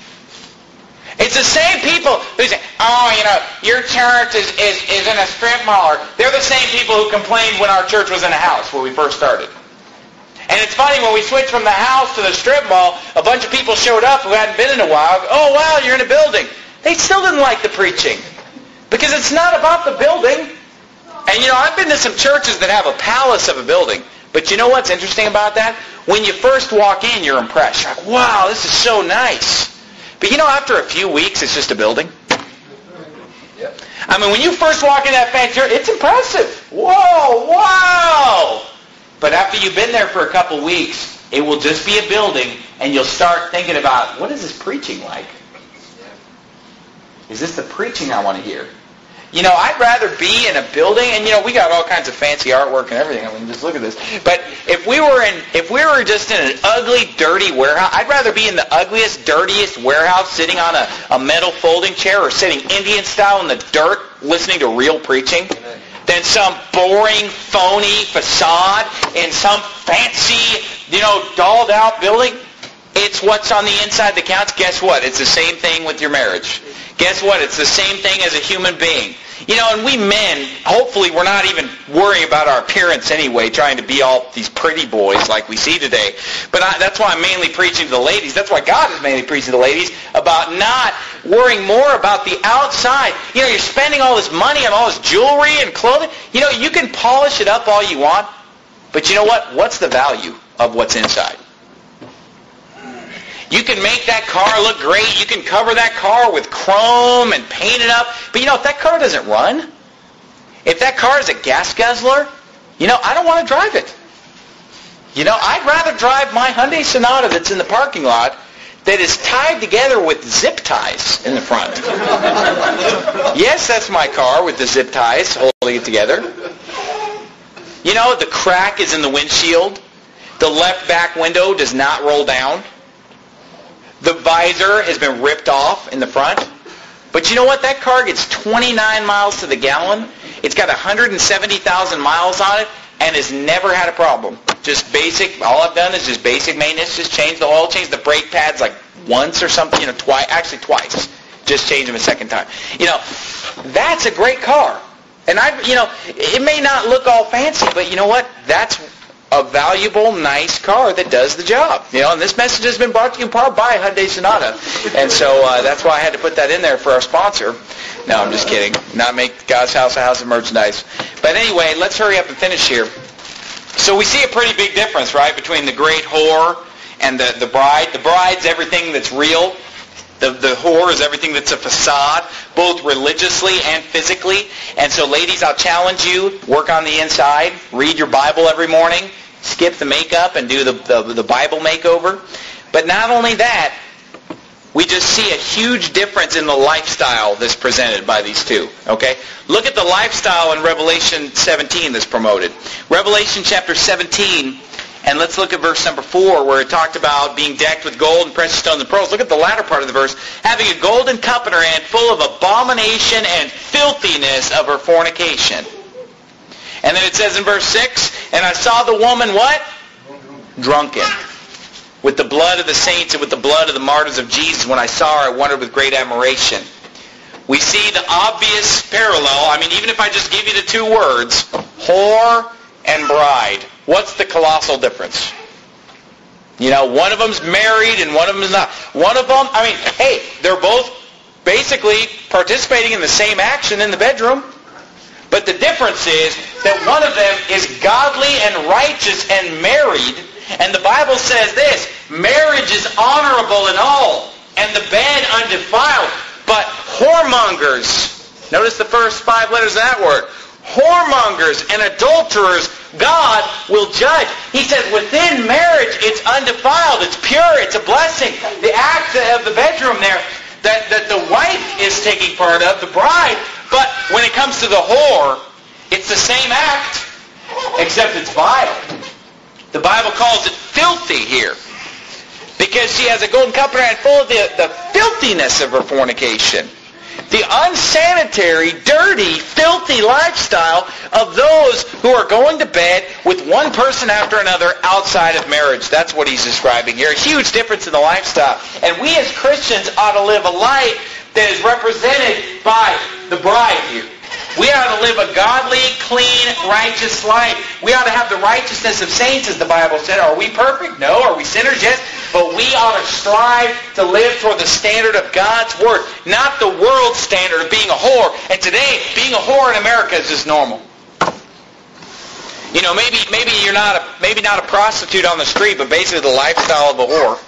It's the same people who say, oh, your church is in a strip mall. They're the same people who complained when our church was in a house when we first started. And it's funny, when we switched from the house to the strip mall, a bunch of people showed up who hadn't been in a while. Oh, wow, you're in a building. They still didn't like the preaching. Because it's not about the building. And, I've been to some churches that have a palace of a building. But you know what's interesting about that? When you first walk in, you're impressed. You're like, wow, this is so nice. But after a few weeks, it's just a building. I mean, when you first walk in that fancy church, it's impressive. Whoa, wow! But after you've been there for a couple weeks, it will just be a building, and you'll start thinking about, what is this preaching like? Is this the preaching I want to hear? I'd rather be in a building, and we got all kinds of fancy artwork and everything. I mean, just look at this. But if we were just in an ugly, dirty warehouse, I'd rather be in the ugliest, dirtiest warehouse, sitting on a metal folding chair, or sitting Indian style in the dirt, listening to real preaching, than some boring, phony facade in some fancy, dolled out building. It's what's on the inside that counts. Guess what? It's the same thing with your marriage. Guess what? It's the same thing as a human being. And we men, hopefully we're not even worrying about our appearance anyway, trying to be all these pretty boys like we see today. But that's why I'm mainly preaching to the ladies. That's why God is mainly preaching to the ladies about not worrying more about the outside. You're spending all this money on all this jewelry and clothing. You can polish it up all you want, but you know what? What's the value of what's inside? You can make that car look great. You can cover that car with chrome and paint it up. But if that car doesn't run, if that car is a gas guzzler, I don't want to drive it. I'd rather drive my Hyundai Sonata that's in the parking lot that is tied together with zip ties in the front. Yes, that's my car with the zip ties holding it together. The crack is in the windshield. The left back window does not roll down. The visor has been ripped off in the front. But you know what? That car gets 29 miles to the gallon. It's got 170,000 miles on it and has never had a problem. Just basic. All I've done is just basic maintenance. Just change the oil, change the brake pads like once or something. Twice. Actually, twice. Just change them a second time. That's a great car. And it may not look all fancy, but you know what? That's a valuable, nice car that does the job. And this message has been brought to you in part by Hyundai Sonata. And so that's why I had to put that in there for our sponsor. No, I'm just kidding. Not make God's house a house of merchandise. But anyway, let's hurry up and finish here. So we see a pretty big difference, right, between the great whore and the bride. The bride's everything that's real. The whore is everything that's a facade, both religiously and physically. And so, ladies, I'll challenge you, work on the inside, read your Bible every morning, skip the makeup and do the Bible makeover. But not only that, we just see a huge difference in the lifestyle that's presented by these two. Okay? Look at the lifestyle in Revelation 17 that's promoted. Revelation chapter 17. And let's look at verse number 4 where it talked about being decked with gold and precious stones and pearls. Look at the latter part of the verse. Having a golden cup in her hand full of abomination and filthiness of her fornication. And then it says in verse 6, and I saw the woman what? Drunken. With the blood of the saints and with the blood of the martyrs of Jesus. When I saw her, I wondered with great admiration. We see the obvious parallel. Even if I just give you the two words, whore and bride. What's the colossal difference? One of them's married and one of them is not. One of them, they're both basically participating in the same action in the bedroom. But the difference is that one of them is godly and righteous and married. And the Bible says this, marriage is honorable in all, and the bed undefiled. But whoremongers, notice the first 5 letters of that word, whoremongers and adulterers, God will judge. He says within marriage, it's undefiled, it's pure, it's a blessing. The act of the bedroom there that the wife is taking part of, the bride, but when it comes to the whore, it's the same act, except it's vile. The Bible calls it filthy here. Because she has a golden cup in her hand full of the filthiness of her fornication. The unsanitary, dirty, filthy lifestyle of those who are going to bed with one person after another outside of marriage. That's what he's describing here. A huge difference in the lifestyle. And we as Christians ought to live a life that is represented by the bride here. We ought to live a godly, clean, righteous life. We ought to have the righteousness of saints, as the Bible said. Are we perfect? No. Are we sinners? Yes. But we ought to strive to live toward the standard of God's Word, not the world's standard of being a whore. And today, being a whore in America is just normal. Maybe you're not a prostitute on the street, but basically the lifestyle of a whore.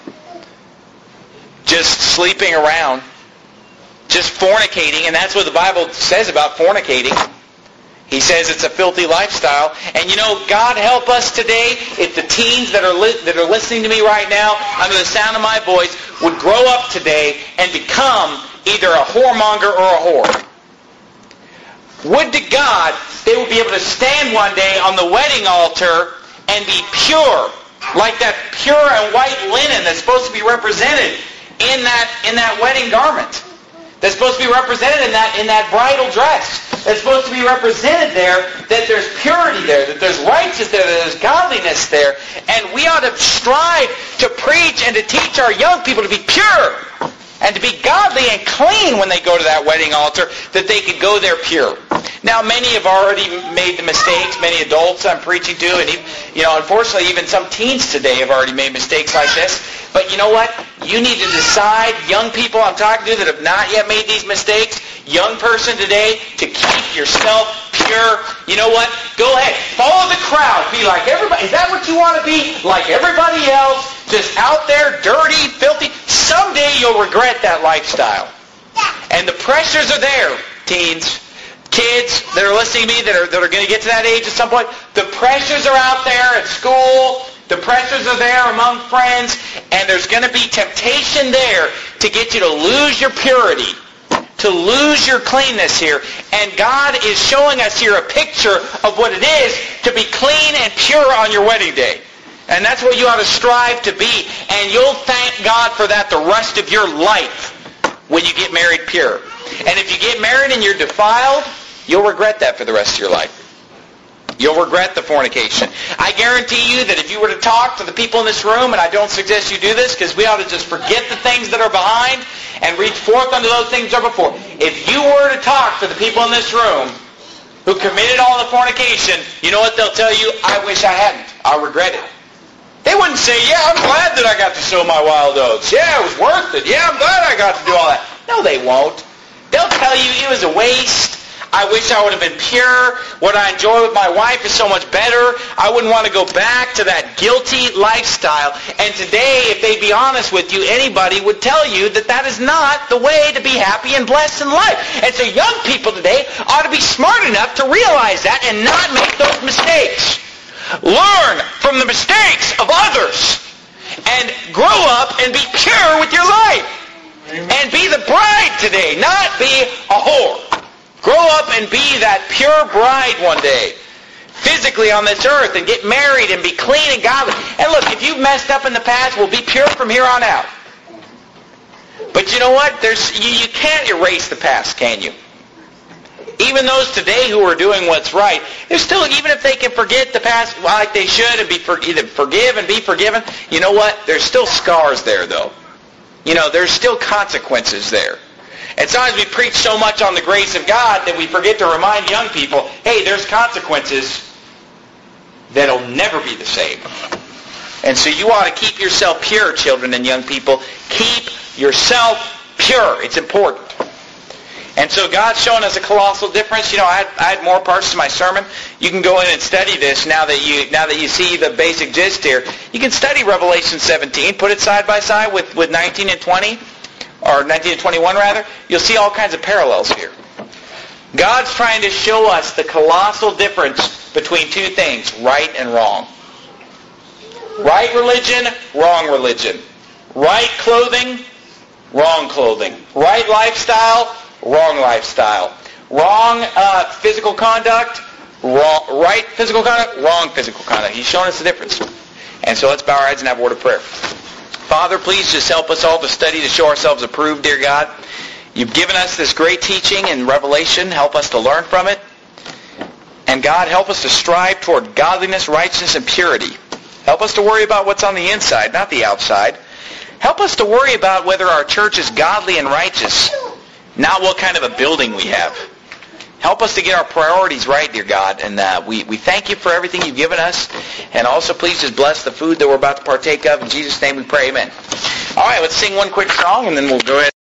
Just sleeping around. Just fornicating, and that's what the Bible says about fornicating. He says it's a filthy lifestyle. And God help us today if the teens that are listening to me right now, under the sound of my voice, would grow up today and become either a whoremonger or a whore. Would to God they would be able to stand one day on the wedding altar and be pure, like that pure and white linen that's supposed to be represented in that wedding garment. That's supposed to be represented in that bridal dress. That's supposed to be represented there, that there's purity there, that there's righteousness there, that there's godliness there. And we ought to strive to preach and to teach our young people to be pure. and to be godly and clean when they go to that wedding altar, that they could go there pure. Now, many have already made the mistakes, many adults I'm preaching to, and unfortunately, even some teens today have already made mistakes like this. But you know what? You need to decide, young people I'm talking to that have not yet made these mistakes, young person today, to keep yourself pure. You know what? Go ahead. Follow the crowd. Be like everybody. Is that what you want to be? Like everybody else? Just out there, dirty, filthy? Someday you'll regret that lifestyle. And the pressures are there, teens. Kids that are listening to me that are going to get to that age at some point, the pressures are out there at school, the pressures are there among friends, and there's going to be temptation there to get you to lose your purity, to lose your cleanness here. And God is showing us here a picture of what it is to be clean and pure on your wedding day. And that's what you ought to strive to be. And you'll thank God for that the rest of your life when you get married pure. And if you get married and you're defiled, you'll regret that for the rest of your life. You'll regret the fornication. I guarantee you that if you were to talk to the people in this room, and I don't suggest you do this because we ought to just forget the things that are behind and reach forth unto those things that are before. If you were to talk to the people in this room who committed all the fornication, you know what they'll tell you? I wish I hadn't. I regret it. They wouldn't say, yeah, I'm glad that I got to sow my wild oats. Yeah, it was worth it. Yeah, I'm glad I got to do all that. No, they won't. They'll tell you it was a waste. I wish I would have been pure. What I enjoy with my wife is so much better. I wouldn't want to go back to that guilty lifestyle. And today, if they'd be honest with you, anybody would tell you that that is not the way to be happy and blessed in life. And so young people today ought to be smart enough to realize that and not make those mistakes. Learn from the mistakes of others and grow up and be pure with your life. And be the bride today, not be a whore. Grow up and be that pure bride one day, physically on this earth, and get married and be clean and godly. And look, if you've messed up in the past, we'll be pure from here on out. But you know what? You can't erase the past, can you? Even those today who are doing what's right, they're still, even if they can forget the past like they should and either forgive and be forgiven, you know what? There's still scars there, though. You know, there's still consequences there. And sometimes we preach so much on the grace of God that we forget to remind young people, hey, there's consequences that'll never be the same. And so you ought to keep yourself pure, children and young people. Keep yourself pure. It's important. And so God's showing us a colossal difference. You know, I had more parts to my sermon. You can go in and study this now that you see the basic gist here. You can study Revelation 17, put it side by side with 19 and 20. Or 19 and 21 rather, you'll see all kinds of parallels here. God's trying to show us the colossal difference between two things, right and wrong. Right religion, wrong religion. Right clothing, wrong clothing. Right lifestyle, wrong lifestyle. Wrong physical conduct, right physical conduct, wrong physical conduct. He's showing us the difference. And so let's bow our heads and have a word of prayer. Father, please just help us all to study to show ourselves approved, dear God. You've given us this great teaching in Revelation. Help us to learn from it. And God, help us to strive toward godliness, righteousness, and purity. Help us to worry about what's on the inside, not the outside. Help us to worry about whether our church is godly and righteous, not what kind of a building we have. Help us to get our priorities right, dear God. And we thank you for everything you've given us. And also, please just bless the food that we're about to partake of. In Jesus' name we pray, amen. All right, let's sing one quick song, and then we'll go ahead.